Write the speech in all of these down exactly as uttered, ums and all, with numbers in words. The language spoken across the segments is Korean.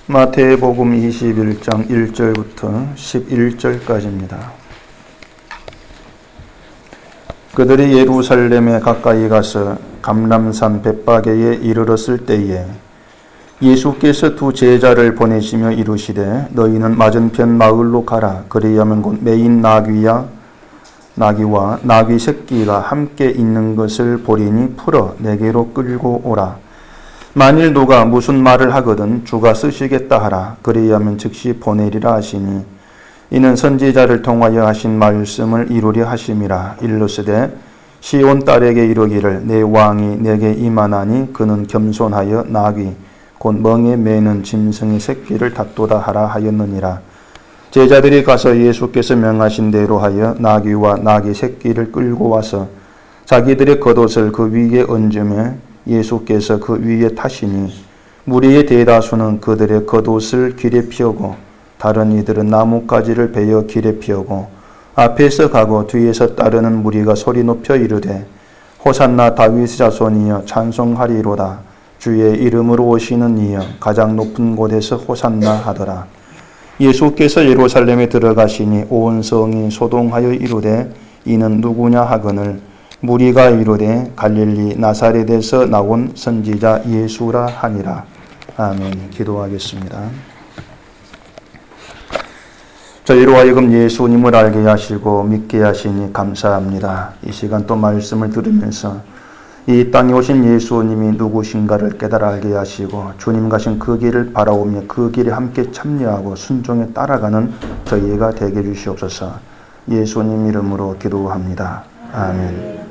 마태복음 이십일 장 일 절부터 십일 절까지입니다. 그들이 예루살렘에 가까이 가서 감람산 벳바게에 이르렀을 때에 예수께서 두 제자를 보내시며 이르시되 너희는 맞은편 마을로 가라. 그리하면 곧 매인 나귀야 나귀와 나귀 새끼가 함께 있는 것을 보리니 풀어 내게로 끌고 오라. 만일 누가 무슨 말을 하거든 주가 쓰시겠다 하라. 그리하면 즉시 보내리라 하시니 이는 선지자를 통하여 하신 말씀을 이루려 하심이라. 일러스되 시온 딸에게 이르기를 내 왕이 내게 임하나니 그는 겸손하여 나귀 곧 멍에 매는 짐승의 새끼를 다투다 하라 하였느니라. 제자들이 가서 예수께서 명하신 대로 하여 나귀와 나귀 새끼를 끌고 와서 자기들의 겉옷을 그 위에 얹으며 예수께서 그 위에 타시니 무리의 대다수는 그들의 겉옷을 길에 피우고 다른 이들은 나뭇가지를 베어 길에 피우고 앞에서 가고 뒤에서 따르는 무리가 소리 높여 이르되 호산나 다윗의 자손이여 찬송하리로다. 주의 이름으로 오시는 이여 가장 높은 곳에서 호산나 하더라. 예수께서 예루살렘에 들어가시니 온 성이 소동하여 이르되 이는 누구냐 하거늘 무리가 이르되 갈릴리 나사렛에서 나온 선지자 예수라 하니라. 아멘. 기도하겠습니다. 저희로 하여금 예수님을 알게 하시고 믿게 하시니 감사합니다. 이 시간 또 말씀을 들으면서 이 땅에 오신 예수님이 누구신가를 깨달아 알게 하시고 주님 가신 그 길을 바라오며 그 길에 함께 참여하고 순종에 따라가는 저희가 되게 해주시옵소서. 예수님 이름으로 기도합니다. 아멘.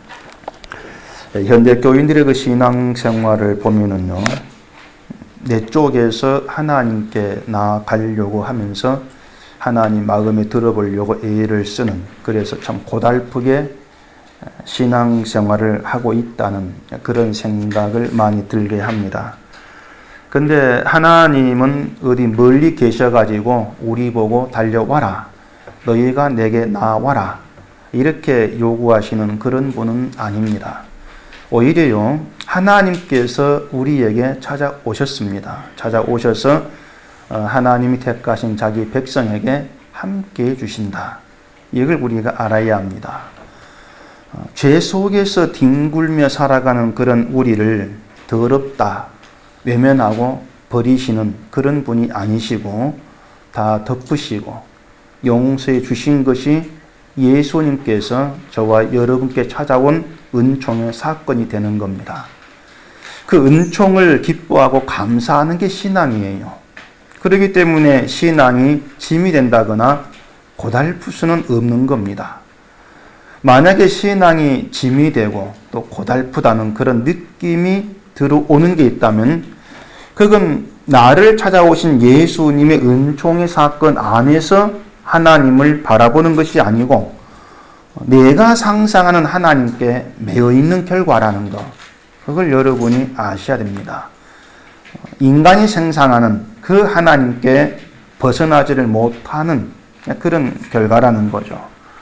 현대 교인들의 그 신앙생활을 보면은요, 내 쪽에서 하나님께 나아가려고 하면서 하나님 마음에 들어보려고 애를 쓰는, 그래서 참 고달프게 신앙생활을 하고 있다는 그런 생각을 많이 들게 합니다. 근데 하나님은 어디 멀리 계셔가지고 우리 보고 달려와라, 너희가 내게 나와라 이렇게 요구하시는 그런 분은 아닙니다. 오히려요, 하나님께서 우리에게 찾아오셨습니다. 찾아오셔서 하나님이 택하신 자기 백성에게 함께 해주신다. 이걸 우리가 알아야 합니다. 죄 속에서 뒹굴며 살아가는 그런 우리를 더럽다, 외면하고 버리시는 그런 분이 아니시고 다 덮으시고 용서해 주신 것이 예수님께서 저와 여러분께 찾아온 은총의 사건이 되는 겁니다. 그 은총을 기뻐하고 감사하는 게 신앙이에요. 그렇기 때문에 신앙이 짐이 된다거나 고달플 수는 없는 겁니다. 만약에 신앙이 짐이 되고 또 고달프다는 그런 느낌이 들어오는 게 있다면 그건 나를 찾아오신 예수님의 은총의 사건 안에서 하나님을 바라보는 것이 아니고 내가 상상하는 하나님께 매여 있는 결과라는 것, 그걸 여러분이 아셔야 됩니다. 인간이 생상하는 그 하나님께 벗어나지를 못하는 그런 결과라는 거죠.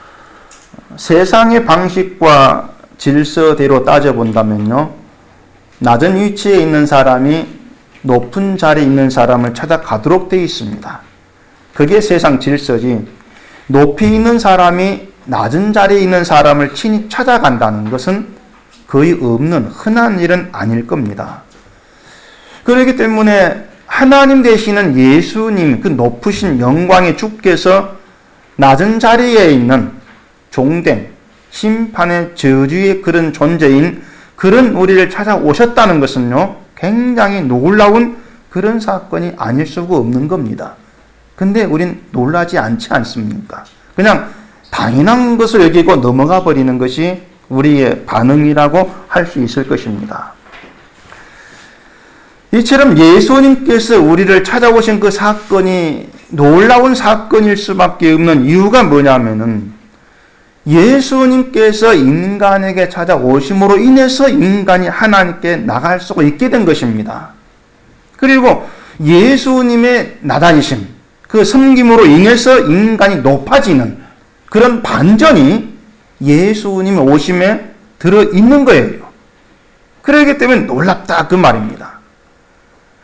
세상의 방식과 질서대로 따져본다면요, 낮은 위치에 있는 사람이 높은 자리에 있는 사람을 찾아가도록 되어 있습니다. 그게 세상 질서지, 높이 있는 사람이 낮은 자리에 있는 사람을 친히 찾아간다는 것은 거의 없는 흔한 일은 아닐 겁니다. 그렇기 때문에 하나님 되시는 예수님, 그 높으신 영광의 주께서 낮은 자리에 있는 종된 심판의 저주의 그런 존재인 그런 우리를 찾아오셨다는 것은요, 굉장히 놀라운 그런 사건이 아닐 수가 없는 겁니다. 근데 우린 놀라지 않지 않습니까? 그냥 당연한 것을 여기고 넘어가 버리는 것이 우리의 반응이라고 할 수 있을 것입니다. 이처럼 예수님께서 우리를 찾아오신 그 사건이 놀라운 사건일 수밖에 없는 이유가 뭐냐면은 예수님께서 인간에게 찾아오심으로 인해서 인간이 하나님께 나갈 수가 있게 된 것입니다. 그리고 예수님의 나다니심, 그 섬김으로 인해서 인간이 높아지는 그런 반전이 예수님의 오심에 들어있는 거예요. 그렇기 때문에 놀랍다 그 말입니다. 근데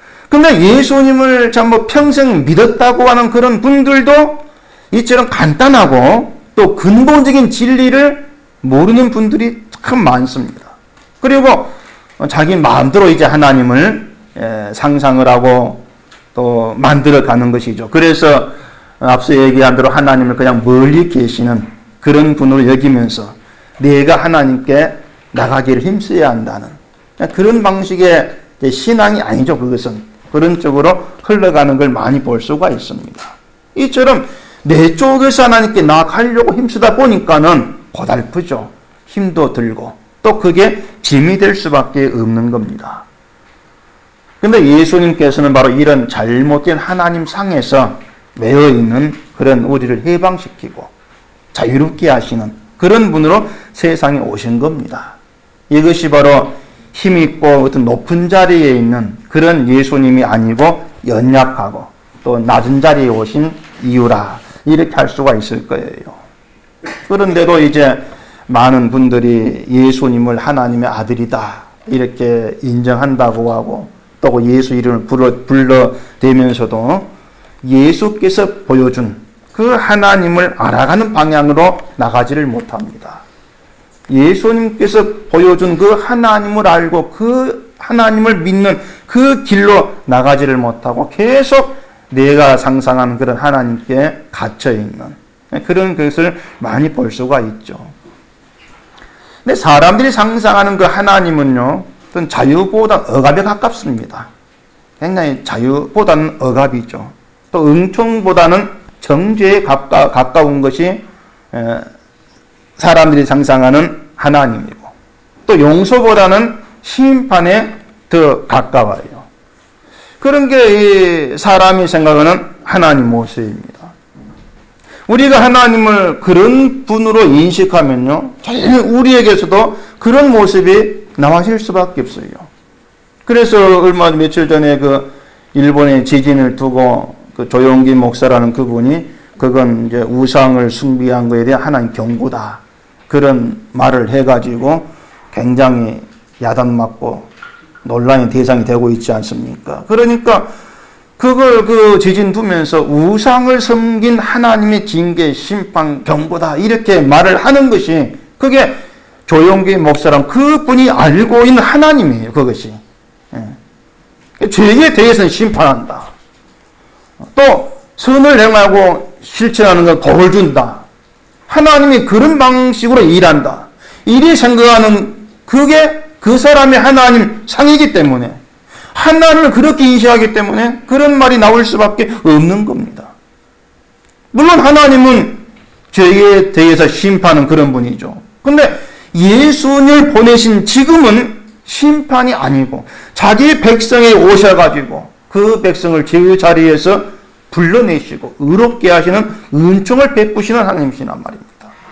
그런데 예수님을 참 뭐 평생 믿었다고 하는 그런 분들도 이처럼 간단하고 또 근본적인 진리를 모르는 분들이 참 많습니다. 그리고 자기 마음대로 이제 하나님을 상상을 하고 또 만들어 가는 것이죠. 그래서 앞서 얘기한 대로 하나님을 그냥 멀리 계시는 그런 분으로 여기면서 내가 하나님께 나가기를 힘써야 한다는 그런 방식의 신앙이 아니죠. 그것은 그런 쪽으로 흘러가는 걸 많이 볼 수가 있습니다. 이처럼 내 쪽에서 하나님께 나아가려고 힘쓰다 보니까는 고달프죠. 힘도 들고 또 그게 짐이 될 수밖에 없는 겁니다. 그런데 예수님께서는 바로 이런 잘못된 하나님 상에서 매여 있는 그런 우리를 해방시키고 자유롭게 하시는 그런 분으로 세상에 오신 겁니다. 이것이 바로 힘있고 어떤 높은 자리에 있는 그런 예수님이 아니고 연약하고 또 낮은 자리에 오신 이유라 이렇게 할 수가 있을 거예요. 그런데도 이제 많은 분들이 예수님을 하나님의 아들이다 이렇게 인정한다고 하고 또 예수 이름을 불러, 불러대면서도 예수께서 보여준 그 하나님을 알아가는 방향으로 나가지를 못합니다. 예수님께서 보여준 그 하나님을 알고 그 하나님을 믿는 그 길로 나가지를 못하고 계속 내가 상상하는 그런 하나님께 갇혀있는 그런 것을 많이 볼 수가 있죠. 근데 사람들이 상상하는 그 하나님은요, 어떤 자유보다 억압에 가깝습니다. 굉장히 자유보다는 억압이죠. 또 은총보다는 정죄에 가까, 가까운 것이 사람들이 상상하는 하나님이고 또 용서보다는 심판에 더 가까워요. 그런 게 사람이 생각하는 하나님 모습입니다. 우리가 하나님을 그런 분으로 인식하면요, 우리에게서도 그런 모습이 나와질 수밖에 없어요. 그래서 얼마 며칠 전에 그 일본의 지진을 두고 그 조용기 목사라는 그분이 그건 이제 우상을 숭배한 것에 대한 하나님 경고다 그런 말을 해가지고 굉장히 야단맞고 논란의 대상이 되고 있지 않습니까? 그러니까 그걸 그 지진 두면서 우상을 섬긴 하나님의 징계, 심판, 경고다 이렇게 말을 하는 것이 그게 조용기 목사랑 그분이 알고 있는 하나님이에요. 그것이. 예. 죄에 대해서는 심판한다. 또 선을 행하고 실천하는 건 복을 준다. 하나님이 그런 방식으로 일한다. 이리 생각하는 그게 그 사람의 하나님 상이기 때문에 하나님을 그렇게 인식하기 때문에 그런 말이 나올 수밖에 없는 겁니다. 물론 하나님은 죄에 대해서 심판하는 그런 분이죠. 그런데 예수님을 보내신 지금은 심판이 아니고 자기 백성에 오셔가지고 그 백성을 죄의 자리에서 불러내시고 의롭게 하시는 은총을 베푸시는 하나님이시란 말입니다.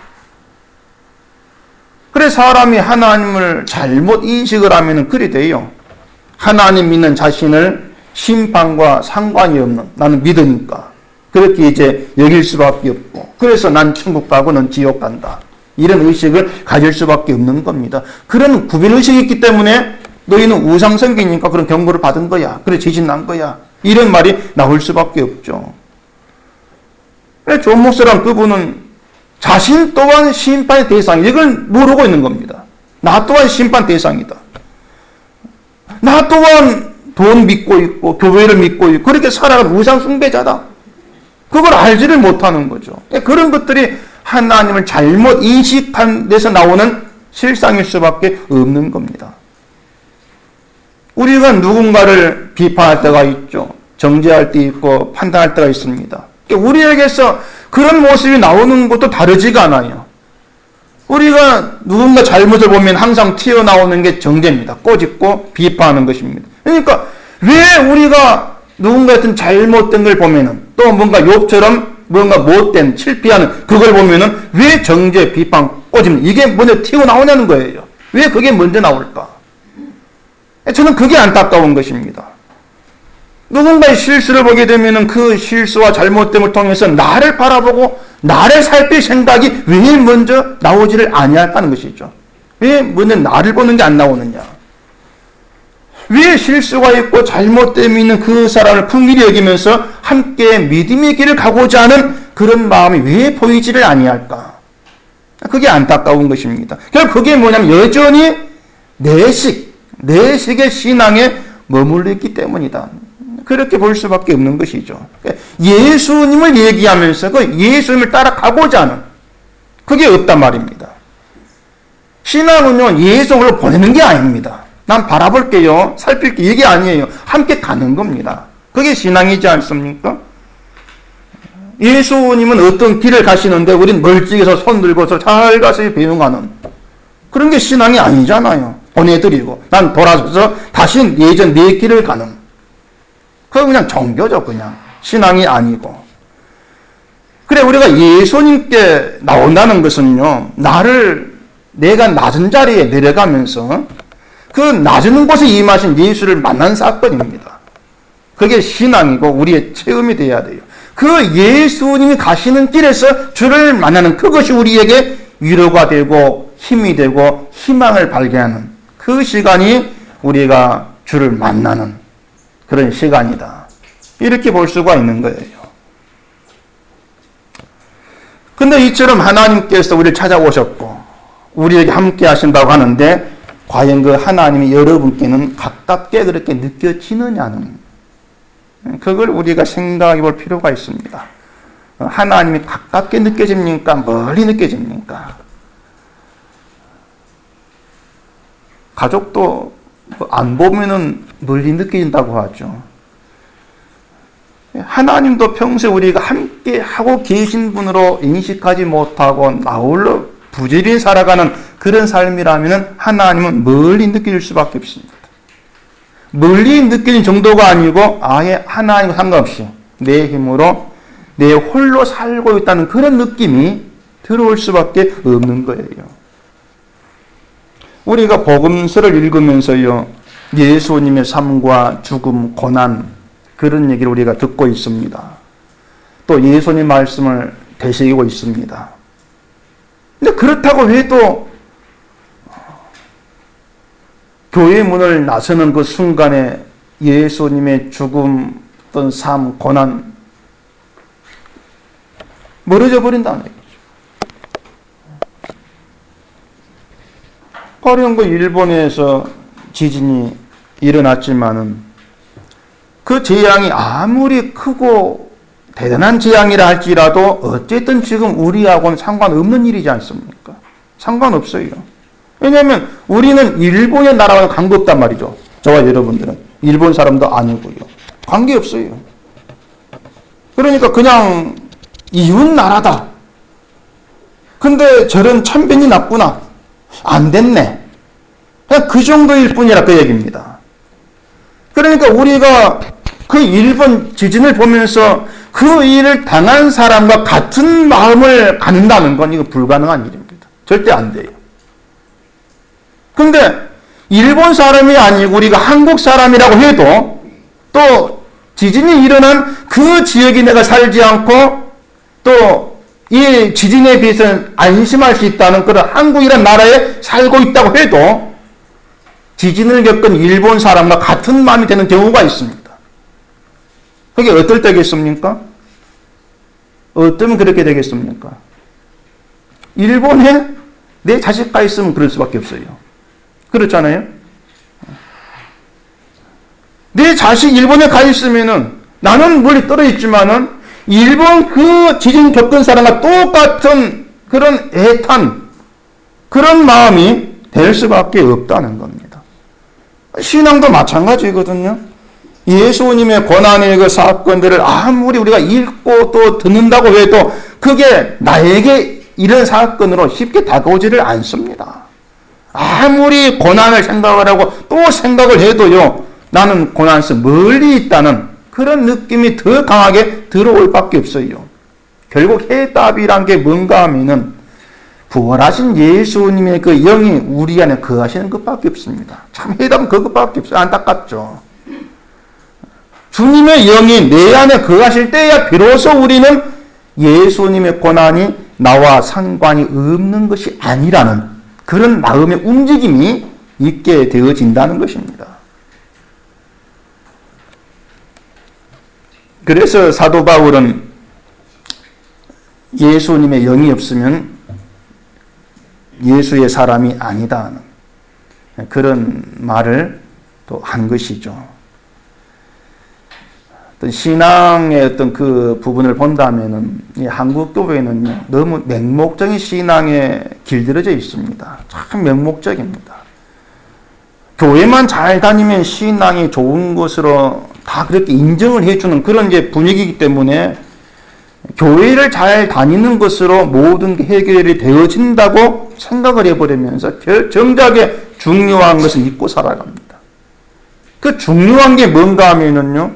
그래 사람이 하나님을 잘못 인식을 하면 그리 돼요. 하나님 믿는 자신을 심판과 상관이 없는 나는 믿으니까 그렇게 이제 여길 수밖에 없고 그래서 난 천국 가고 넌 지옥 간다. 이런 의식을 가질 수밖에 없는 겁니다. 그런 구별의식이 있기 때문에 너희는 우상 섬기니까 그런 경고를 받은 거야. 그래 지진 난 거야. 이런 말이 나올 수밖에 없죠. 그래 존 목사랑 그분은 자신 또한 심판의 대상, 이걸 모르고 있는 겁니다. 나 또한 심판 대상이다. 나 또한 돈 믿고 있고 교회를 믿고 있고 그렇게 살아가는 우상 숭배자다. 그걸 알지를 못하는 거죠. 그런 것들이 하나님을 잘못 인식한 데서 나오는 실상일 수밖에 없는 겁니다. 우리가 누군가를 비판할 때가 있죠. 정죄할 때 있고 판단할 때가 있습니다. 우리에게서 그런 모습이 나오는 것도 다르지가 않아요. 우리가 누군가 잘못을 보면 항상 튀어나오는 게 정죄입니다. 꼬집고 비판하는 것입니다. 그러니까 왜 우리가 누군가 같은 잘못된 걸 보면은 또 뭔가 욥처럼 뭔가 못된 실패하는 그걸 보면은 왜 정죄, 비판, 꼬집는 이게 먼저 튀어나오냐는 거예요. 왜 그게 먼저 나올까? 저는 그게 안타까운 것입니다. 누군가의 실수를 보게 되면 그 실수와 잘못됨을 통해서 나를 바라보고 나를 살필 생각이 왜 먼저 나오지를 아니할까는 것이죠. 왜 먼저 나를 보는 게 안 나오느냐? 왜 왜 실수가 있고 잘못됨이 있는 그 사람을 긍휼히 여기면서 함께 믿음의 길을 가고자 하는 그런 마음이 왜 보이지를 아니할까? 그게 안타까운 것입니다. 결국 그게 뭐냐면 여전히 내식, 내식의 신앙에 머물러 있기 때문이다. 그렇게 볼 수밖에 없는 것이죠. 예수님을 얘기하면서 그 예수님을 따라가고자 하는 그게 없단 말입니다. 신앙은요, 예수를 보내는 게 아닙니다. 난 바라볼게요, 살필게 이게 아니에요. 함께 가는 겁니다. 그게 신앙이지 않습니까? 예수님은 어떤 길을 가시는데 우린 멀찍이서 손 들고서 잘 가서 배웅하는 그런 게 신앙이 아니잖아요. 보내드리고 난 돌아서서 다시 예전 내 길을 가는 그거 그냥 종교죠. 그냥 신앙이 아니고. 그래 우리가 예수님께 나온다는 것은요, 나를 내가 낮은 자리에 내려가면서 그 낮은 곳에 임하신 예수를 만난 사건입니다. 그게 신앙이고 우리의 체험이 돼야 돼요. 그 예수님이 가시는 길에서 주를 만나는 그것이 우리에게 위로가 되고 힘이 되고 희망을 발견하는 그 시간이 우리가 주를 만나는 그런 시간이다. 이렇게 볼 수가 있는 거예요. 근데 이처럼 하나님께서 우리를 찾아오셨고 우리에게 함께 하신다고 하는데 과연 그 하나님이 여러분께는 가깝게 그렇게 느껴지느냐는 그걸 우리가 생각해 볼 필요가 있습니다. 하나님이 가깝게 느껴집니까? 멀리 느껴집니까? 가족도 안 보면은 멀리 느껴진다고 하죠. 하나님도 평소에 우리가 함께 하고 계신 분으로 인식하지 못하고 나홀로 부지런히 살아가는 그런 삶이라면 하나님은 멀리 느껴질 수밖에 없습니다. 멀리 느끼는 정도가 아니고 아예 하나님과 상관없이 내 힘으로 내 홀로 살고 있다는 그런 느낌이 들어올 수밖에 없는 거예요. 우리가 복음서를 읽으면서요, 예수님의 삶과 죽음, 고난 그런 얘기를 우리가 듣고 있습니다. 또 예수님 말씀을 되새기고 있습니다. 근데 그렇다고 해도 교회 문을 나서는 그 순간에 예수님의 죽음, 어떤 삶, 고난 멀어져 버린다는 얘기죠. 화려한 그 일본에서 지진이 일어났지만은 그 재앙이 아무리 크고 대단한 재앙이라 할지라도 어쨌든 지금 우리하고는 상관없는 일이지 않습니까? 상관없어요. 왜냐하면 우리는 일본의 나라와는 관계없단 말이죠. 저와 여러분들은 일본 사람도 아니고요. 관계없어요. 그러니까 그냥 이웃 나라다. 근데 저런 참변이 났구나. 안 됐네. 그냥 그 정도일 뿐이라 그 얘기입니다. 그러니까 우리가 그 일본 지진을 보면서 그 일을 당한 사람과 같은 마음을 갖는다는 건 이거 불가능한 일입니다. 절대 안 돼요. 근데 일본 사람이 아니고 우리가 한국 사람이라고 해도 또 지진이 일어난 그 지역에 내가 살지 않고 또 이 지진에 비해서는 안심할 수 있다는 그런 한국이라는 나라에 살고 있다고 해도 지진을 겪은 일본 사람과 같은 마음이 되는 경우가 있습니다. 그게 어떨 때겠습니까? 어쩌면 그렇게 되겠습니까? 일본에 내 자식가 있으면 그럴 수밖에 없어요. 그렇잖아요? 내 자식 일본에 가 있으면은 나는 멀리 떨어 있지만은 일본 그 지진 겪은 사람과 똑같은 그런 애탄, 그런 마음이 될 수밖에 없다는 겁니다. 신앙도 마찬가지거든요. 예수님의 고난의 그 사건들을 아무리 우리가 읽고 또 듣는다고 해도 그게 나에게 이런 사건으로 쉽게 다가오지를 않습니다. 아무리 고난을 생각을 하고 또 생각을 해도요, 나는 고난에서 멀리 있다는 그런 느낌이 더 강하게 들어올 밖에 없어요. 결국 해답이란 게 뭔가 하면은 부활하신 예수님의 그 영이 우리 안에 거하시는 것밖에 없습니다. 참 해답은 그것밖에 없어요. 안타깝죠. 주님의 영이 내 안에 거하실 때야 비로소 우리는 예수님의 고난이 나와 상관이 없는 것이 아니라는 그런 마음의 움직임이 있게 되어진다는 것입니다. 그래서 사도 바울은 예수님의 영이 없으면 예수의 사람이 아니다 하는 그런 말을 또 한 것이죠. 어떤 신앙의 어떤 그 부분을 본다면은 이 한국 교회는 너무 맹목적인 신앙에 길들여져 있습니다. 참 맹목적입니다. 교회만 잘 다니면 신앙이 좋은 것으로 다 그렇게 인정을 해주는 그런 이제 분위기이기 때문에 교회를 잘 다니는 것으로 모든 게 해결이 되어진다고 생각을 해버리면서 정작에 중요한 것은 잊고 살아갑니다. 그 중요한 게 뭔가 하면은요,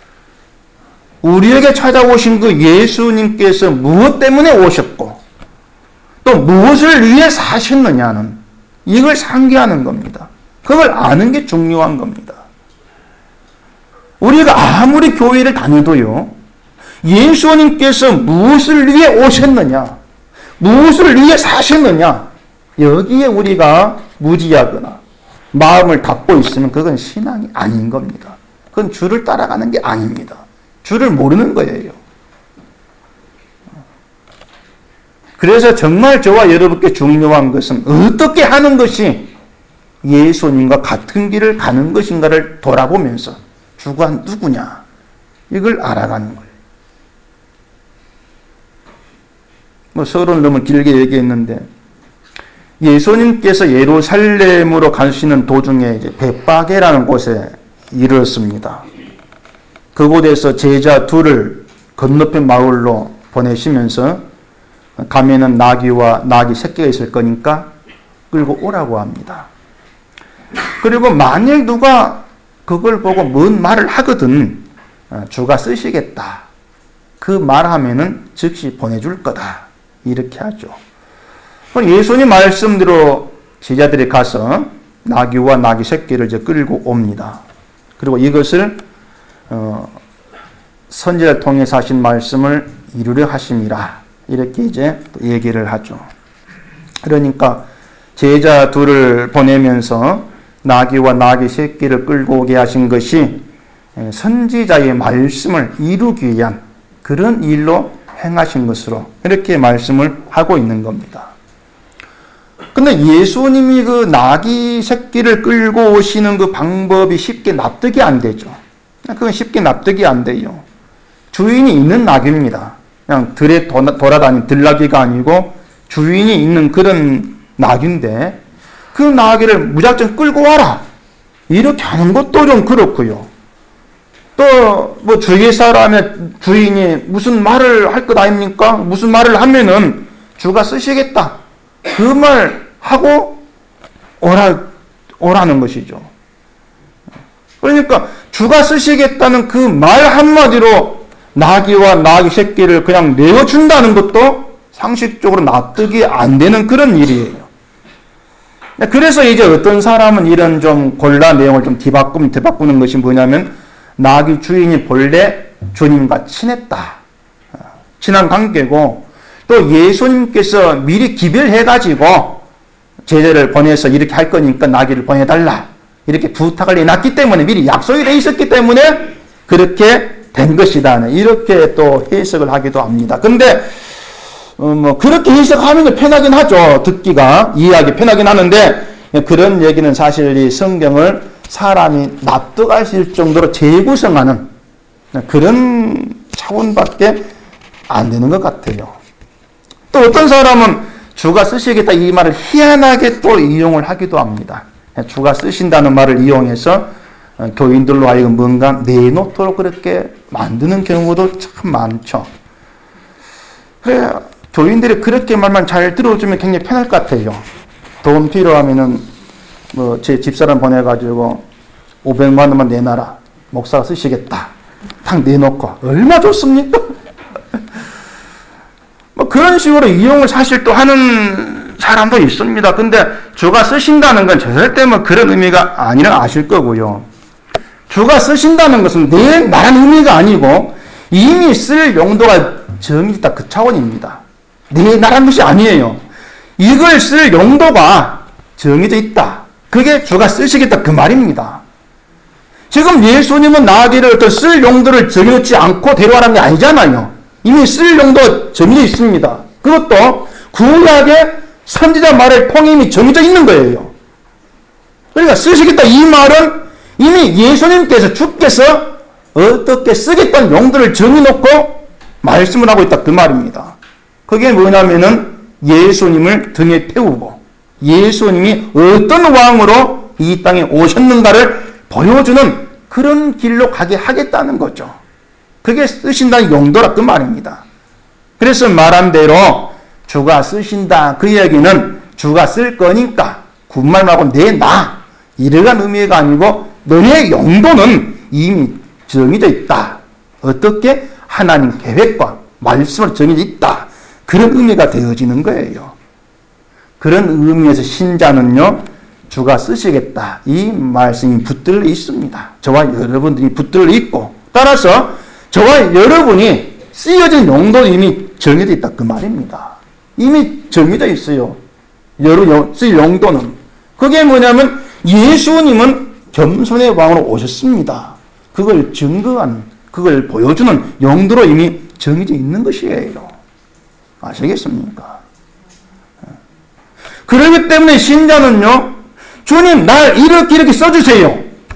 우리에게 찾아오신 그 예수님께서 무엇 때문에 오셨고 또 무엇을 위해 사셨느냐는 이걸 상기하는 겁니다. 그걸 아는 게 중요한 겁니다. 우리가 아무리 교회를 다녀도요, 예수님께서 무엇을 위해 오셨느냐, 무엇을 위해 사셨느냐, 여기에 우리가 무지하거나 마음을 닫고 있으면 그건 신앙이 아닌 겁니다. 그건 주를 따라가는 게 아닙니다. 주를 모르는 거예요. 그래서 정말 저와 여러분께 중요한 것은 어떻게 하는 것이 예수님과 같은 길을 가는 것인가를 돌아보면서 주가 누구냐, 이걸 알아가는 거예요. 뭐 서론 너무 길게 얘기했는데, 예수님께서 예루살렘으로 가시는 도중에 이제 벳바게라는 곳에 이르렀습니다. 그곳에서 제자 둘을 건너편 마을로 보내시면서 가면은 나귀와 나귀 새끼가 있을 거니까 끌고 오라고 합니다. 그리고 만일 누가 그걸 보고 뭔 말을 하거든 주가 쓰시겠다, 그 말하면은 즉시 보내줄 거다, 이렇게 하죠. 예수님 말씀대로 제자들이 가서 나귀와 나귀 새끼를 이제 끌고 옵니다. 그리고 이것을 어, 선지자를 통해서 하신 말씀을 이루려 하심이라, 이렇게 이제 또 얘기를 하죠. 그러니까 제자 둘을 보내면서 나귀와 나귀 새끼를 끌고 오게 하신 것이 선지자의 말씀을 이루기 위한 그런 일로 행하신 것으로 이렇게 말씀을 하고 있는 겁니다. 근데 예수님이 그 나귀 새끼를 끌고 오시는 그 방법이 쉽게 납득이 안 되죠. 그건 쉽게 납득이 안 돼요. 주인이 있는 나귀입니다. 그냥 들에 돌아다니는 들나귀가 아니고 주인이 있는 그런 나귀인데 그 나귀를 무작정 끌고 와라, 이렇게 하는 것도 좀 그렇고요. 또 뭐 주위 사람의 주인이 무슨 말을 할 것 아닙니까? 무슨 말을 하면은 주가 쓰시겠다, 그 말 하고 오라, 오라는 것이죠. 그러니까 주가 쓰시겠다는 그 말 한마디로 나귀와 나귀 새끼를 그냥 내어준다는 것도 상식적으로 납득이 안 되는 그런 일이에요. 그래서 이제 어떤 사람은 이런 좀 곤란 내용을 좀 뒤바꾸면 뒤바꾸는 것이 뭐냐면, 나귀 주인이 본래 주님과 친했다, 친한 관계고, 또 예수님께서 미리 기별해가지고 제자를 보내서 이렇게 할 거니까 나귀를 보내달라, 이렇게 부탁을 해놨기 때문에, 미리 약속이 돼 있었기 때문에 그렇게 된 것이다, 이렇게 또 해석을 하기도 합니다. 근데 어, 뭐 그렇게 해석하면 편하긴 하죠. 듣기가, 이해하기 편하긴 하는데, 그런 얘기는 사실 이 성경을 사람이 납득하실 정도로 재구성하는 그런 차원밖에 안 되는 것 같아요. 또 어떤 사람은 주가 쓰시겠다 이 말을 희한하게 또 이용을 하기도 합니다. 주가 쓰신다는 말을 이용해서 교인들로 하여금 뭔가 내놓도록 그렇게 만드는 경우도 참 많죠. 그래, 교인들이 그렇게 말만 잘 들어주면 굉장히 편할 것 같아요. 돈 필요하면은 뭐 제 집사람 보내가지고 오백만 원만 내놔라, 목사가 쓰시겠다, 딱 내놓고 얼마 좋습니까? 뭐 그런 식으로 이용을 사실 또 하는 사람도 있습니다. 근데 주가 쓰신다는 건 절대 뭐 그런 의미가 아니라 아실 거고요. 주가 쓰신다는 것은 내 나란 의미가 아니고 이미 쓸 용도가 정해졌다, 그 차원입니다. 내 나란 것이 아니에요. 이걸 쓸 용도가 정해져 있다, 그게 주가 쓰시겠다, 그 말입니다. 즉 지금 예수님은 나귀를 어떤 쓸 용도를 정해놓지 않고 데려가는 게 아니잖아요. 이미 쓸 용도 정해져 있습니다. 그것도 구약의 선지자 말을 통해 이미 정해져 있는 거예요. 그러니까 쓰시겠다 이 말은 이미 예수님께서 주께서 어떻게 쓰겠다는 용도를 정해놓고 말씀을 하고 있다 그 말입니다. 그게 뭐냐면은 예수님을 등에 태우고 예수님이 어떤 왕으로 이 땅에 오셨는가를 보여주는 그런 길로 가게 하겠다는 거죠. 그게 쓰신다는 용도라 그 말입니다. 그래서 말한 대로 주가 쓰신다 그 이야기는 주가 쓸 거니까 군말하고 내놔 이러한 의미가 아니고 너의 용도는 이미 정해져 있다. 어떻게? 하나님 계획과 말씀으로 정해져 있다. 그런 의미가 되어지는 거예요. 그런 의미에서 신자는요 주가 쓰시겠다 이 말씀이 붙들려 있습니다. 저와 여러분들이 붙들려 있고 따라서 저와 여러분이 쓰여진 용도는 이미 정해져 있다 그 말입니다. 이미 정해져 있어요. 여러 쓸 용도는. 그게 뭐냐면 예수님은 겸손의 왕으로 오셨습니다. 그걸 증거하는 그걸 보여주는 용도로 이미 정해져 있는 것이에요. 아시겠습니까? 그렇기 때문에 신자는요 주님 날 이렇게 이렇게 써주세요.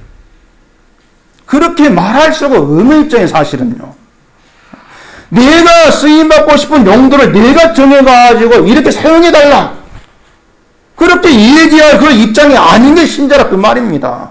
그렇게 말할 수가 없는 입장에 사실은요. 내가 쓰임받고 싶은 용도를 내가 정해가지고 이렇게 사용해달라. 그렇게 얘기할 그런 입장이 아닌 게 신자라 그 말입니다.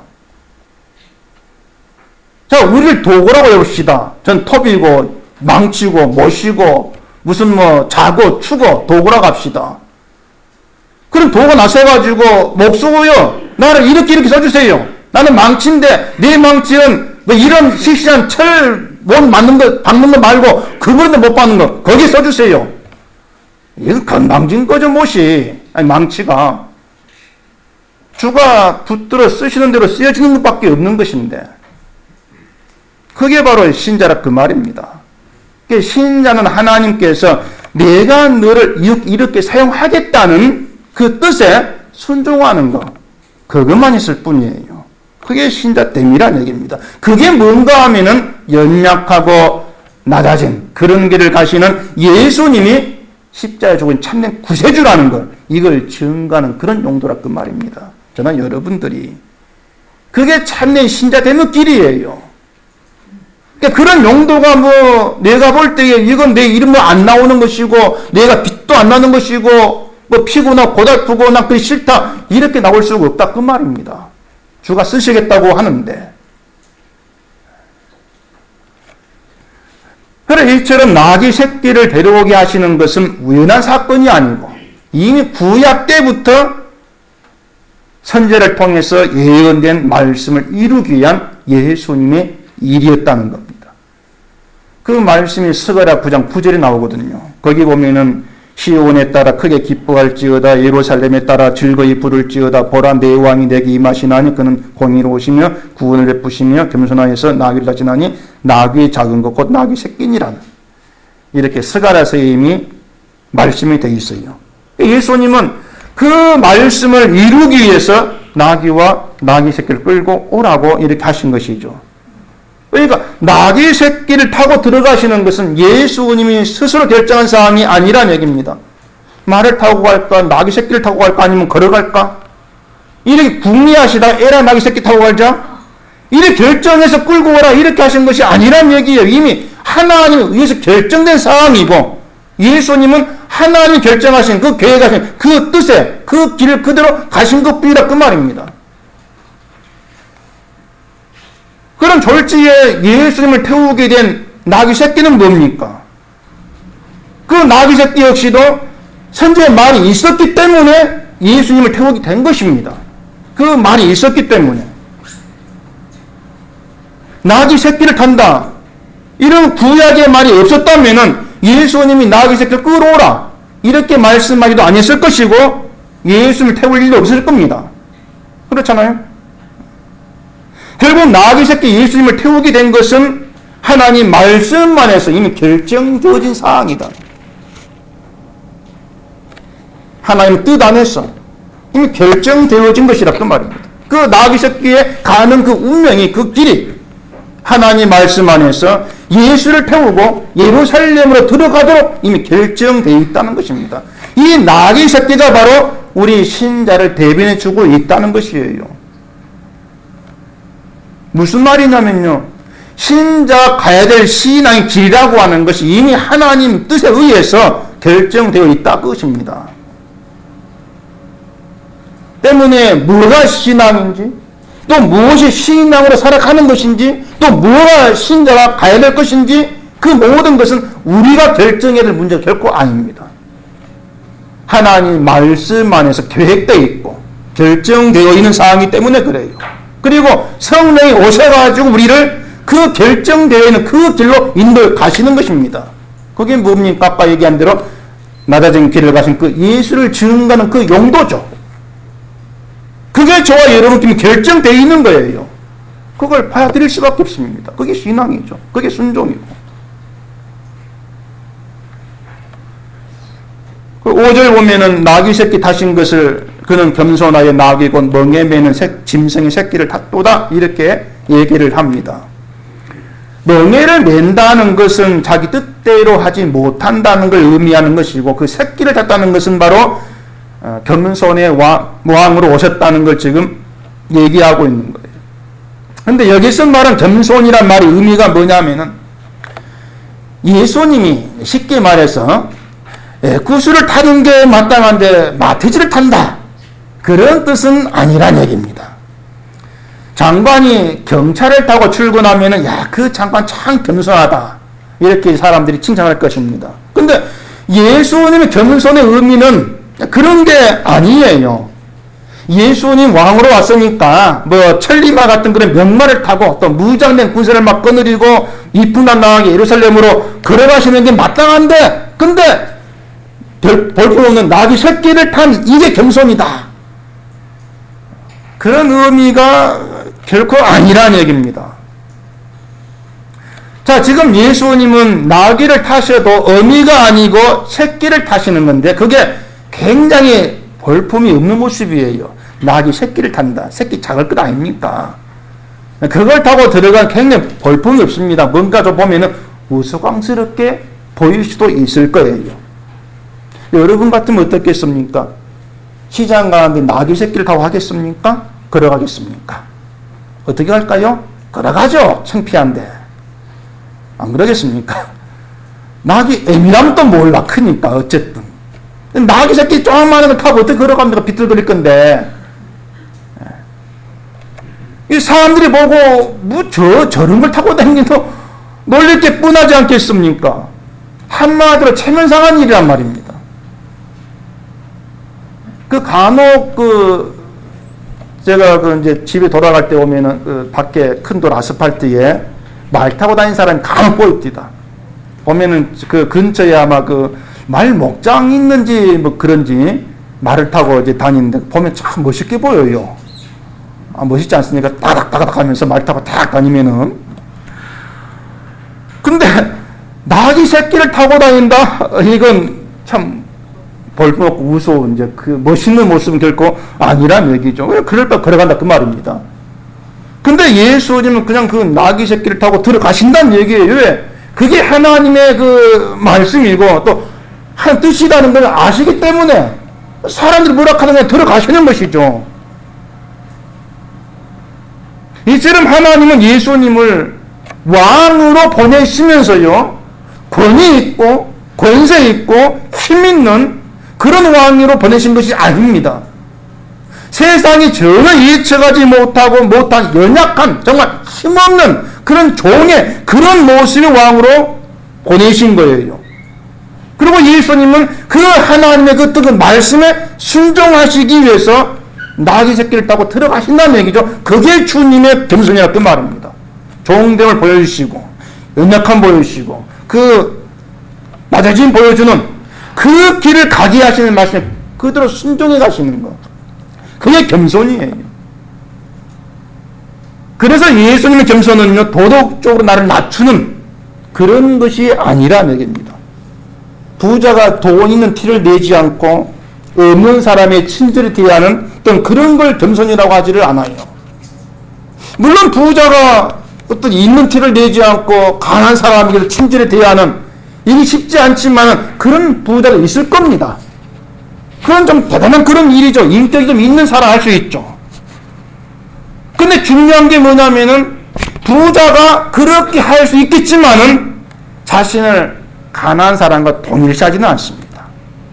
자, 우리를 도구라고 해봅시다. 전 톱이고 망치고 못이고 무슨 뭐 자고 추고 도구라고 합시다. 그럼 도구 나서가지고 목수고요. 나를 이렇게 이렇게 써주세요. 나는 망치인데 내 망치는 뭐 이런 씩씩한 철 못 맞는 거 박는 거 말고 그분한테 못 받는 거 거기 써주세요. 이건 건방진 거죠 못이. 아니 망치가 주가 붙들어 쓰시는 대로 쓰여지는 것밖에 없는 것인데 그게 바로 신자라 그 말입니다. 신자는 하나님께서 내가 너를 이렇게 사용하겠다는 그 뜻에 순종하는 것 그것만 있을 뿐이에요. 그게 신자됨이라는 얘기입니다. 그게 뭔가 하면은 연약하고 낮아진 그런 길을 가시는 예수님이 십자가에 죽은 참된 구세주라는 걸 이걸 증거하는 그런 용도라 그 말입니다. 저는 여러분들이 그게 참된 신자됨의 길이에요. 그러니까 그런 용도가 뭐 내가 볼 때에 이건 내 이름도 안 나오는 것이고 내가 빛도 안 나는 것이고 뭐 피곤하고 고달프고 그 싫다 이렇게 나올 수가 없다 그 말입니다. 주가 쓰시겠다고 하는데 그래 이처럼 나귀 새끼를 데려오게 하시는 것은 우연한 사건이 아니고 이미 구약 때부터 선제를 통해서 예언된 말씀을 이루기 위한 예수님의 일이었다는 겁니다. 그 말씀이 스가랴 구 장 구 절에 나오거든요. 거기 보면은 시온에 따라 크게 기뻐할지어다 예루살렘에 따라 즐거이 부를지어다 보라 내 왕이 내게 임하시나니 그는 공의로우시며 구원을 베푸시며 겸손하여서 나귀를 다지나니 나귀의 작은 것 곧 나귀 새끼니라. 이렇게 스가랴서에 이미 말씀이 되어 있어요. 예수님은 그 말씀을 이루기 위해서 나귀와 나귀 새끼를 끌고 오라고 이렇게 하신 것이죠. 그러니까 나귀 새끼를 타고 들어가시는 것은 예수님이 스스로 결정한 사항이 아니란 얘기입니다. 말을 타고 갈까? 나귀 새끼를 타고 갈까? 아니면 걸어갈까? 이렇게 궁리하시다가 에라 나귀 새끼 타고 갈자? 이렇게 결정해서 끌고 오라 이렇게 하신 것이 아니란 얘기예요. 이미 하나님에 의해서 결정된 사항이고 예수님은 하나님이 결정하신 그 계획하신 그 뜻에 그 길을 그대로 가신 것뿐이라 그 말입니다. 그럼 졸지에 예수님을 태우게 된 나귀 새끼는 뭡니까? 그 나귀 새끼 역시도 선지의 말이 있었기 때문에 예수님을 태우게 된 것입니다. 그 말이 있었기 때문에. 나귀 새끼를 탄다. 이런 구약의 말이 없었다면은 예수님이 나귀 새끼를 끌어오라. 이렇게 말씀하지도 아니었을 것이고 예수님을 태울 일도 없을 겁니다. 그렇잖아요? 결국 나귀 새끼 예수님을 태우게 된 것은 하나님 말씀만 해서 이미 결정되어진 사항이다. 하나님 뜻 안에서 이미 결정되어진 것이라 그 말입니다. 그 나귀 새끼에 가는 그 운명이, 그 길이 하나님 말씀 안에서 예수를 태우고 예루살렘으로 들어가도록 이미 결정되어 있다는 것입니다. 이 나귀 새끼가 바로 우리 신자를 대변해 주고 있다는 것이에요. 무슨 말이냐면요, 신자 가야 될 신앙의 길이라고 하는 것이 이미 하나님 뜻에 의해서 결정되어 있다 그것입니다. 때문에 뭐가 신앙인지, 또 무엇이 신앙으로 살아가는 것인지, 또 뭐가 신자가 가야 될 것인지, 그 모든 것은 우리가 결정해야 될 문제가 결코 아닙니다. 하나님 말씀 안에서 계획되어 있고 결정되어 있는 사항이기 때문에 그래요. 그리고 성령이 오셔가지고 우리를 그 결정되어 있는 그 길로 인도해 가시는 것입니다. 그게 뭡니까? 아까 얘기한 대로 낮아진 길을 가신 그 예수를 증거하는 그 용도죠. 그게 저와 여러분께 결정되어 있는 거예요. 그걸 받아들일 수밖에 없습니다. 그게 신앙이죠. 그게 순종이고. 오 절 보면은 나귀 새끼 타신 것을 그는 겸손하여 나귀 곧 멍에 매는 짐승의 새끼를 탔도다 이렇게 얘기를 합니다. 멍에를 맨다는 것은 자기 뜻대로 하지 못한다는 걸 의미하는 것이고, 그 새끼를 탔다는 것은 바로 겸손의 왕으로 오셨다는 걸 지금 얘기하고 있는 거예요. 그런데 여기서 말한 겸손이란 말의 의미가 뭐냐면은, 예수님이 쉽게 말해서 구수를 타는 게 마땅한데 마태지를 탄다, 그런 뜻은 아니란 얘기입니다. 장관이 경찰을 타고 출근하면은 야, 그 장관 참 겸손하다 이렇게 사람들이 칭찬할 것입니다. 근데 예수님의 겸손의 의미는 그런 게 아니에요. 예수님 왕으로 왔으니까 뭐 천리마 같은 그런 명마를 타고 또 무장된 군사를 막 거느리고 이풍당당하게 예루살렘으로 걸어가시는 게 마땅한데, 근데 볼품없는 나귀 새끼를 탄 이게 겸손이다, 그런 의미가 결코 아니라는 얘기입니다. 자, 지금 예수님은 나귀를 타셔도 어미가 아니고 새끼를 타시는 건데, 그게 굉장히 볼품이 없는 모습이에요. 나귀 새끼를 탄다. 새끼 작을 것 아닙니까? 그걸 타고 들어간 굉장히 볼품이 없습니다. 뭔가 좀 보면은 우스꽝스럽게 보일 수도 있을 거예요. 여러분 같으면 어떻겠습니까? 시장 가는데 나귀 새끼를 타고 하겠습니까? 걸어가겠습니까? 어떻게 할까요? 걸어가죠. 창피한데. 안 그러겠습니까? 나귀 애미라면 또 몰라. 크니까 어쨌든. 나귀 새끼 조그마한 거 타고 어떻게 걸어갑니까? 비틀거릴 건데. 이 사람들이 보고 뭐 저 저런 걸 타고 다니기도 놀릴 게 뻔하지 않겠습니까? 한마디로 체면상한 일이란 말입니다. 그 간혹 그 제가 그 이제 집에 돌아갈 때 오면은 그 밖에 큰 돌 아스팔트에 말 타고 다니는 사람이 간혹 보입니다. 보면은 그 근처에 아마 그 말 목장 있는지 뭐 그런지 말을 타고 이제 다니는데 보면 참 멋있게 보여요. 아, 멋있지 않습니까? 따닥따닥 하면서 말 타고 딱 다니면은. 근데 나귀 새끼를 타고 다닌다? 이건 참 볼품없고 우스운 이제 그 멋있는 모습은 결코 아니란 얘기죠. 왜 그럴 바 걸어간다 그 말입니다. 근데 예수님은 그냥 그 나귀 새끼를 타고 들어가신다는 얘기예요. 왜? 그게 하나님의 그 말씀이고 또 한 뜻이라는 걸 아시기 때문에 사람들이 뭐라 하는 게 들어가시는 것이죠. 이처럼 하나님은 예수님을 왕으로 보내시면서요, 권위 있고 권세 있고 힘 있는 그런 왕으로 보내신 것이 아닙니다. 세상이 전혀 예측하지 못하고 못한 연약한 정말 힘없는 그런 종의 그런 모습의 왕으로 보내신 거예요. 그리고 예수님은 그 하나님의 그 뜻의 말씀에 순종하시기 위해서 나귀 새끼를 타고 들어가신다는 얘기죠. 그게 주님의 겸손이라 그 말입니다. 종됨을 보여주시고 연약함 보여주시고 그 낮아짐 보여주는 그 길을 가게 하시는 말씀에 그대로 순종해 가시는 것, 그게 겸손이에요. 그래서 예수님의 겸손은요, 도덕적으로 나를 낮추는 그런 것이 아니라는 얘기입니다. 부자가 돈 있는 티를 내지 않고 없는 사람의 친절히 대하는 어떤 그런 걸 겸손이라고 하지를 않아요. 물론 부자가 어떤 있는 티를 내지 않고 가난한 사람에게 친절히 대하는 일이 쉽지 않지만 그런 부자가 있을 겁니다. 그건 좀 대단한 그런 일이죠. 인격이 좀 있는 사람 할 수 있죠. 근데 중요한 게 뭐냐면은 부자가 그렇게 할 수 있겠지만은 자신을 가난한 사람과 동일시하지는 않습니다.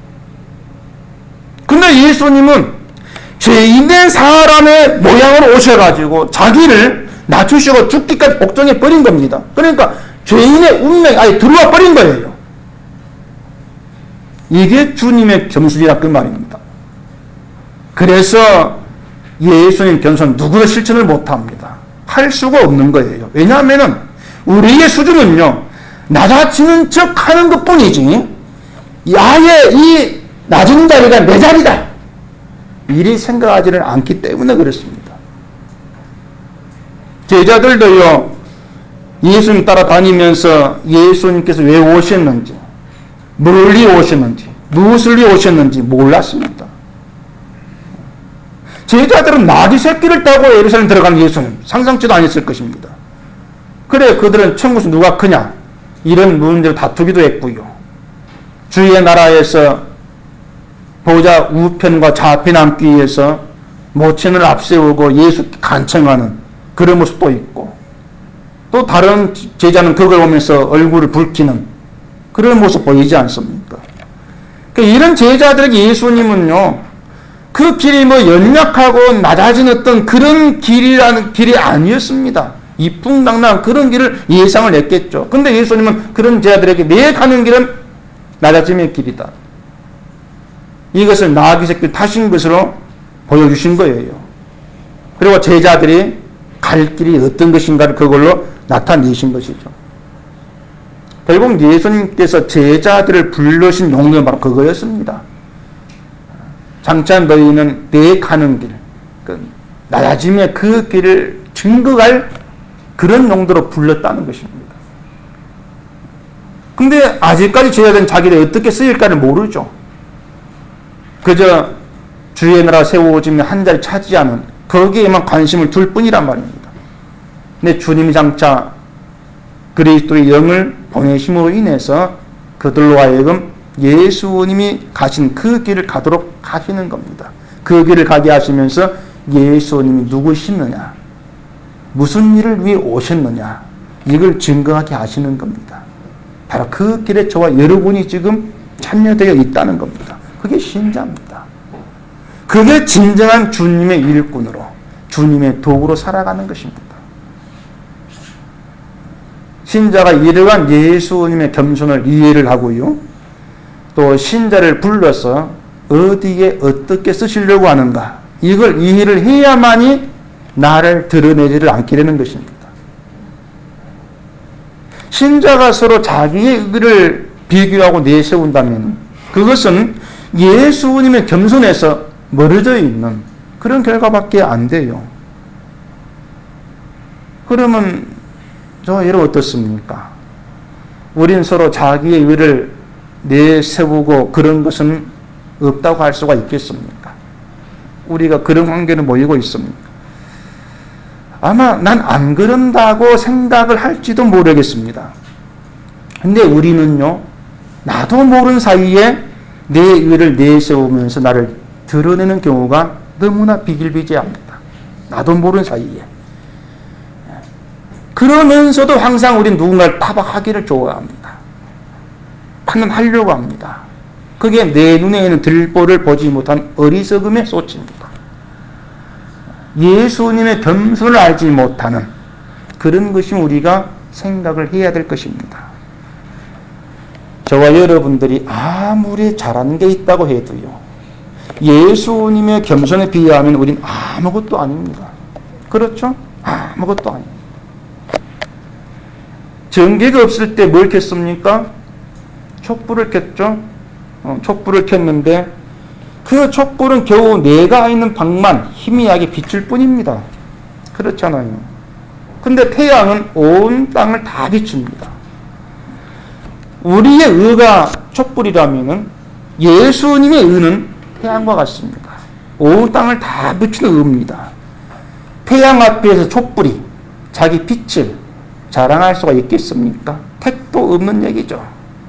근데 예수님은 죄인된 사람의 모양으로 오셔가지고 자기를 낮추시고 죽기까지 복종해 버린 겁니다. 그러니까 죄인의 운명이 아예 들어와 버린 거예요. 이게 주님의 겸손이라 그 말입니다. 그래서 예수님 겸손은 누구도 실천을 못합니다. 할 수가 없는 거예요. 왜냐하면 우리의 수준은요, 낮아지는 척 하는 것 뿐이지 아예 이 낮은 자리가 내 자리다 이리 생각하지는 않기 때문에 그렇습니다. 제자들도요, 예수님 따라다니면서 예수님께서 왜 오셨는지, 멀리 오셨는지, 무엇을 위해 오셨는지 몰랐습니다. 제자들은 나귀 새끼를 타고 예루살렘 들어간 예수님 상상치도 않았을 것입니다. 그래, 그들은 천국에서 누가 크냐 이런 문제로 다투기도 했고요. 주의 나라에서 보좌 우편과 좌편 앉기 위해서 모친을 앞세우고 예수 간청하는 그런 모습도 있고, 또 다른 제자는 그걸 보면서 얼굴을 붉히는 그런 모습 보이지 않습니까? 그러니까 이런 제자들에게 예수님은요, 그 길이 뭐 연약하고 낮아진 어떤 그런 길이라는 길이 아니었습니다. 이풍당당 그런 길을 예상을 했겠죠. 근데 예수님은 그런 제자들에게 내 가는 길은 낮아짐의 길이다. 이것을 나귀 새끼를 타신 것으로 보여주신 거예요. 그리고 제자들이 갈 길이 어떤 것인가를 그걸로 나타내신 것이죠. 결국 예수님께서 제자들을 부르신 용도는 바로 그거였습니다. 장차 너희는 내 가는 길, 그 낮아짐의 그 길을 증거할 그런 용도로 불렀다는 것입니다. 근데 아직까지 제자들은 자기를 어떻게 쓰일까를 모르죠. 그저 주의 나라 세워지면 한 자리 차지하는 거기에만 관심을 둘 뿐이란 말입니다. 근데 주님이 장차 그리스도의 영을 보내심으로 인해서 그들로 하여금 예수님이 가신 그 길을 가도록 하시는 겁니다. 그 길을 가게 하시면서 예수님이 누구시느냐, 무슨 일을 위해 오셨느냐, 이걸 증거하게 하시는 겁니다. 바로 그 길에 저와 여러분이 지금 참여되어 있다는 겁니다. 그게 신자입니다. 그게 진정한 주님의 일꾼으로, 주님의 도구로 살아가는 것입니다. 신자가 이러한 예수님의 겸손을 이해를 하고요, 또 신자를 불러서 어디에 어떻게 쓰시려고 하는가, 이걸 이해를 해야만이 나를 드러내지를 않게 되는 것입니다. 신자가 서로 자기의 의를 비교하고 내세운다면 그것은 예수님의 겸손에서 멀어져 있는 그런 결과밖에 안 돼요. 그러면 저 여러분 어떻습니까? 우린 서로 자기의 의를 내세우고 그런 것은 없다고 할 수가 있겠습니까? 우리가 그런 관계는 모이고 있습니까? 아마 난 안 그런다고 생각을 할지도 모르겠습니다. 근데 우리는요, 나도 모르는 사이에 내 의를 내세우면서 나를 드러내는 경우가 너무나 비일비재합니다. 나도 모르는 사이에. 그러면서도 항상 우리는 누군가를 타박하기를 좋아합니다. 판단하려고 합니다. 그게 내 눈에는 들보를 보지 못한 어리석음의 소치입니다. 예수님의 겸손을 알지 못하는 그런 것이 우리가 생각을 해야 될 것입니다. 저와 여러분들이 아무리 잘하는 게 있다고 해도요, 예수님의 겸손에 비하면 우린 아무것도 아닙니다. 그렇죠? 아무것도 아닙니다. 전기가 없을 때 뭘 켰습니까? 촛불을 켰죠? 어, 촛불을 켰는데 그 촛불은 겨우 내가 있는 방만 희미하게 비출 뿐입니다. 그렇잖아요. 근데 태양은 온 땅을 다 비춥니다. 우리의 의가 촛불이라면은 예수님의 의는 태양과 같습니다. 온 땅을 다 비추는 의입니다. 태양 앞에서 촛불이 자기 빛을 자랑할 수가 있겠습니까? 택도 없는 얘기죠.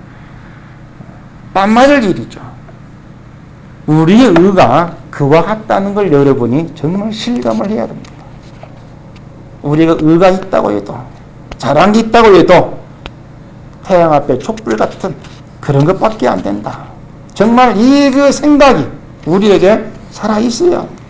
땀 맞을 일이죠. 우리의 의가 그와 같다는 걸 여러분이 정말 실감을 해야 됩니다. 우리가 의가 있다고 해도, 자랑이 있다고 해도 태양 앞에 촛불 같은 그런 것밖에 안 된다. 정말 이 그 생각이 우리에게 살아있어야 합니다.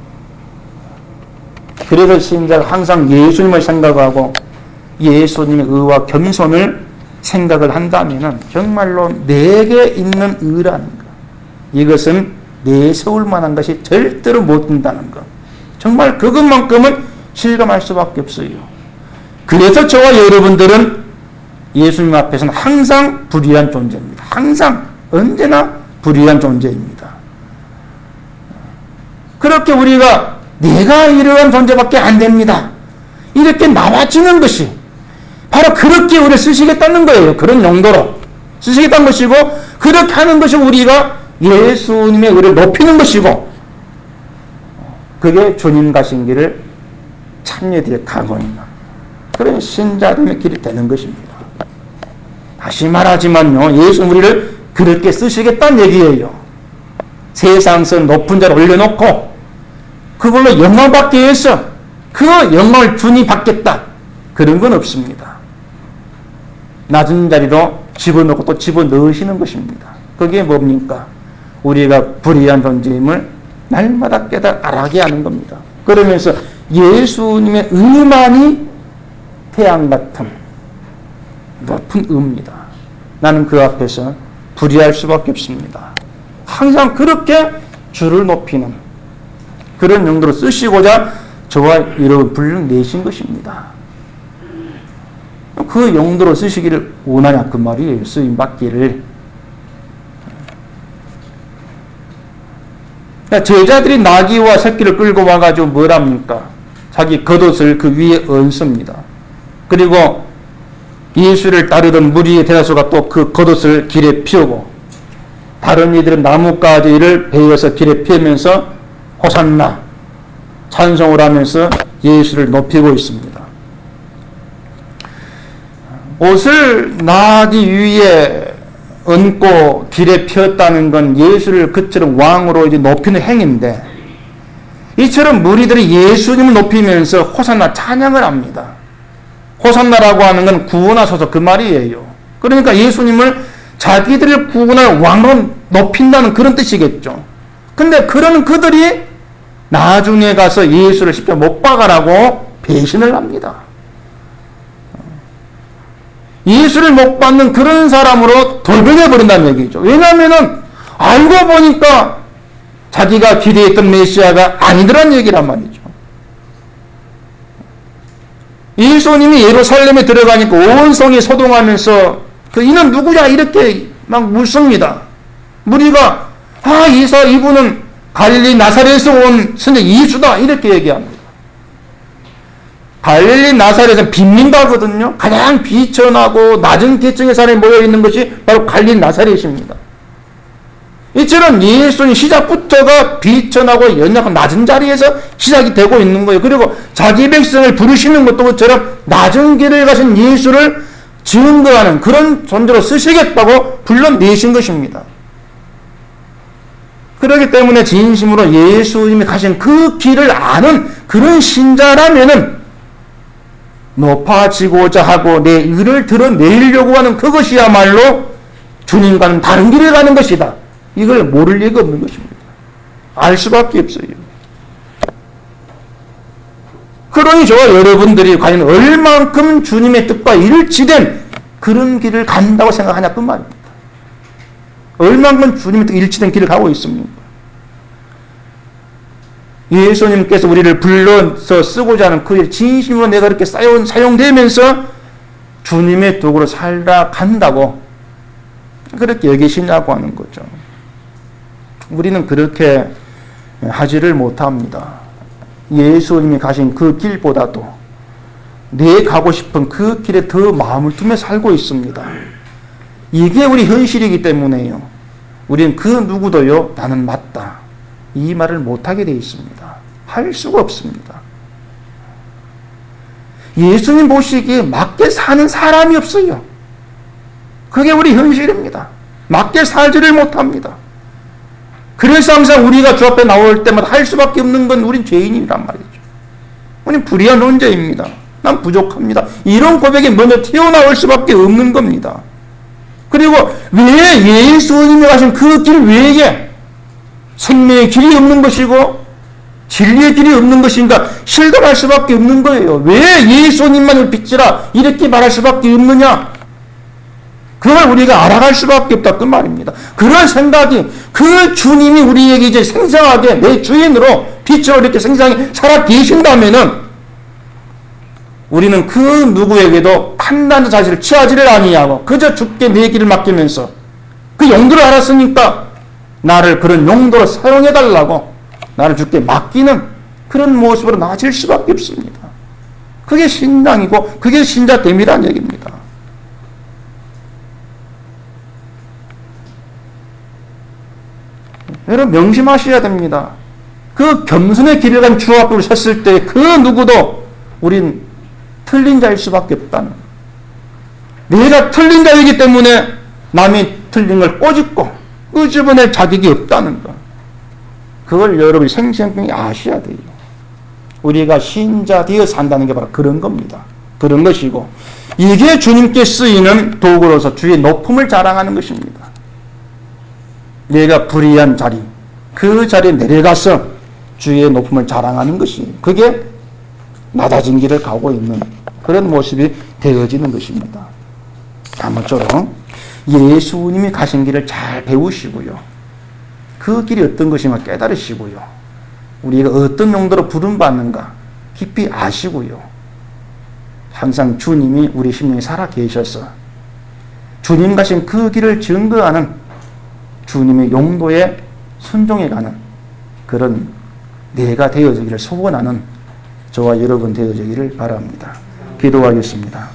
그래서 신자가 항상 예수님을 생각하고 예수님의 의와 겸손을 생각을 한다면 정말로 내게 있는 의라는 것, 이것은 내세울 만한 것이 절대로 못 된다는 것, 정말 그것만큼은 실감할 수밖에 없어요. 그래서 저와 여러분들은 예수님 앞에서는 항상 불의한 존재입니다. 항상 언제나 불의한 존재입니다. 그렇게 우리가 내가 이러한 존재밖에 안 됩니다, 이렇게 나와주는 것이 바로 그렇게 우리를 쓰시겠다는 거예요. 그런 용도로 쓰시겠다는 것이고, 그렇게 하는 것이 우리가 예수님의 의를 높이는 것이고, 그게 주님 가신 길을 참여되게 가고 있는 그런 신자됨의 길이 되는 것입니다. 다시 말하지만요, 예수 우리를 그렇게 쓰시겠다는 얘기예요. 세상에서 높은 자를 올려놓고 그걸로 영광 받기 위해서 그 영광을 주님 받겠다, 그런 건 없습니다. 낮은 자리로 집어넣고 또 집어넣으시는 것입니다. 그게 뭡니까? 우리가 불의한 존재임을 날마다 깨달아 알게 하는 겁니다. 그러면서 예수님의 의만이 태양 같은 높은 의입니다. 나는 그 앞에서 불의할 수밖에 없습니다. 항상 그렇게 주를 높이는 그런 용도로 쓰시고자 저와 여러분 불러내신 것입니다. 그 용도로 쓰시기를 원하냐 그 말이에요. 쓰임 받기를. 제자들이 나귀와 새끼를 끌고 와가지고 뭘 합니까? 자기 겉옷을 그 위에 얹습니다. 그리고 예수를 따르던 무리의 대다수가 또 그 겉옷을 길에 피우고, 다른 이들은 나뭇가지를 베어서 길에 피우면서 호산나 찬송을 하면서 예수를 높이고 있습니다. 옷을 나귀 위에 얹고 길에 피웠다는 건 예수를 그처럼 왕으로 이제 높이는 행위인데, 이처럼 무리들이 예수님을 높이면서 호산나 찬양을 합니다. 호산나라고 하는 건 구원하소서 그 말이에요. 그러니까 예수님을 자기들을 구원할 왕으로 높인다는 그런 뜻이겠죠. 근데 그런 그들이 나중에 가서 예수를 십자가에 못 박아라고 배신을 합니다. 예수를 못 받는 그런 사람으로 돌변해 버린다는 얘기죠. 왜냐하면 알고 보니까 자기가 기대했던 메시아가 아니더란 얘기란 말이죠. 예수님이 예루살렘에 들어가니까 온 성이 소동하면서 그 이는 누구냐 이렇게 막 묻습니다. 무리가 아 이사 이분은 갈릴리 나사렛에서 온 선생 예수다 이렇게 얘기합니다. 갈릴리 나사렛은 빈민가거든요. 가장 비천하고 낮은 계층의 사람이 모여있는 것이 바로 갈릴리 나사렛입니다. 이처럼 예수님 시작부터가 비천하고 연약한 낮은 자리에서 시작이 되고 있는 거예요. 그리고 자기 백성을 부르시는 것도 그처럼 낮은 길을 가신 예수를 증거하는 그런 존재로 쓰시겠다고 불러내신 것입니다. 그렇기 때문에 진심으로 예수님이 가신 그 길을 아는 그런 신자라면은 높아지고자 하고 내 의를 드러내려고 하는 그것이야말로 주님과는 다른 길을 가는 것이다. 이걸 모를 리가 없는 것입니다. 알 수밖에 없어요. 그러니 저와 여러분들이 과연 얼만큼 주님의 뜻과 일치된 그런 길을 간다고 생각하냐 그 말입니다. 얼만큼 주님의 뜻과 일치된 길을 가고 있습니까? 예수님께서 우리를 불러서 쓰고자 하는 그 일, 진심으로 내가 이렇게 사용, 사용되면서 주님의 도구로 살아간다고 그렇게 여기시냐고 하는 거죠. 우리는 그렇게 하지를 못합니다. 예수님이 가신 그 길보다도 내 가고 싶은 그 길에 더 마음을 두며 살고 있습니다. 이게 우리 현실이기 때문에요. 우리는 그 누구도요 나는 맞다 이 말을 못하게 되어 있습니다. 할 수가 없습니다. 예수님 보시기에 맞게 사는 사람이 없어요. 그게 우리 현실입니다. 맞게 살지를 못합니다. 그래서 항상 우리가 주 앞에 나올 때마다 할 수밖에 없는 건 우린 죄인이란 말이죠. 우린 불의한 존재입니다. 난 부족합니다. 이런 고백이 먼저 튀어나올 수밖에 없는 겁니다. 그리고 왜 예수님이 가신 그 길 외에 생명의 길이 없는 것이고 진리의 길이 없는 것인가 실감할 수밖에 없는 거예요. 왜 예수님만을 믿지라 이렇게 말할 수밖에 없느냐? 그걸 우리가 알아갈 수밖에 없다 그 말입니다. 그런 생각이 그 주님이 우리에게 이제 생생하게 내 주인으로 빛으로 이렇게 생생하게 살아 계신다면은 우리는 그 누구에게도 판단의 자세를 취하지를 아니하고 그저 주께 내 길을 맡기면서 그 용도를 알았으니까 나를 그런 용도로 사용해달라고 나를 주께 맡기는 그런 모습으로 나아질 수밖에 없습니다. 그게 신앙이고 그게 신자됨이란 얘기입니다. 여러분 명심하셔야 됩니다. 그 겸손의 길을 간 주 앞으로 섰을 때 그 누구도 우린 틀린 자일 수밖에 없다는 거예요. 내가 틀린 자이기 때문에 남이 틀린 걸 꼬집고 끄집어낼 자격이 없다는 거. 그걸 여러분이 생생히 아셔야 돼요. 우리가 신자 되어 산다는 게 바로 그런 겁니다. 그런 것이고 이게 주님께 쓰이는 도구로서 주의 높음을 자랑하는 것입니다. 내가 불의한 자리 그 자리에 내려가서 주의 높음을 자랑하는 것이 그게 낮아진 길을 가고 있는 그런 모습이 되어지는 것입니다. 아무쪼록 예수님이 가신 길을 잘 배우시고요. 그 길이 어떤 것인가 깨달으시고요. 우리가 어떤 용도로 부름받는가 깊이 아시고요. 항상 주님이 우리 심령에 살아 계셔서 주님 가신 그 길을 증거하는 주님의 용도에 순종해가는 그런 내가 되어지기를 소원하는 저와 여러분 되어지기를 바랍니다. 기도하겠습니다.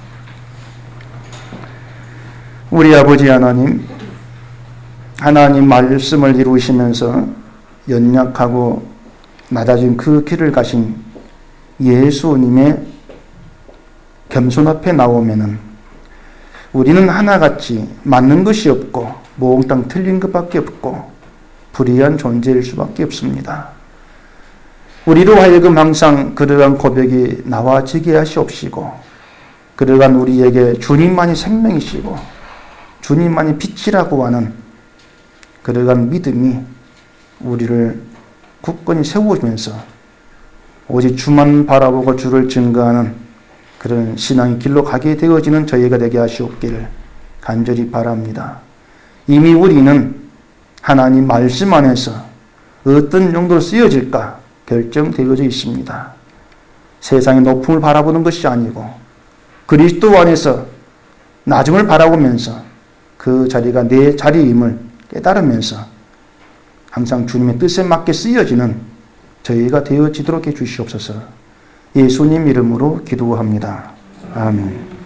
우리 아버지 하나님, 하나님 말씀을 이루시면서 연약하고 낮아진 그 길을 가신 예수님의 겸손 앞에 나오면은 우리는 하나같이 맞는 것이 없고 몽땅 틀린 것밖에 없고 불의한 존재일 수밖에 없습니다. 우리로 하여금 항상 그러한 고백이 나와지게 하시옵시고 그러한 우리에게 주님만이 생명이시고 주님만이 빛이라고 하는 그러한 믿음이 우리를 굳건히 세우면서 오직 주만 바라보고 주를 증거하는 그런 신앙의 길로 가게 되어지는 저희가 되게 하시옵기를 간절히 바랍니다. 이미 우리는 하나님 말씀 안에서 어떤 용도로 쓰여질까 결정되어져 있습니다. 세상의 높음을 바라보는 것이 아니고 그리스도 안에서 낮음을 바라보면서 그 자리가 내 자리임을 깨달으면서 항상 주님의 뜻에 맞게 쓰여지는 저희가 되어지도록 해주시옵소서. 예수님 이름으로 기도합니다. 아멘.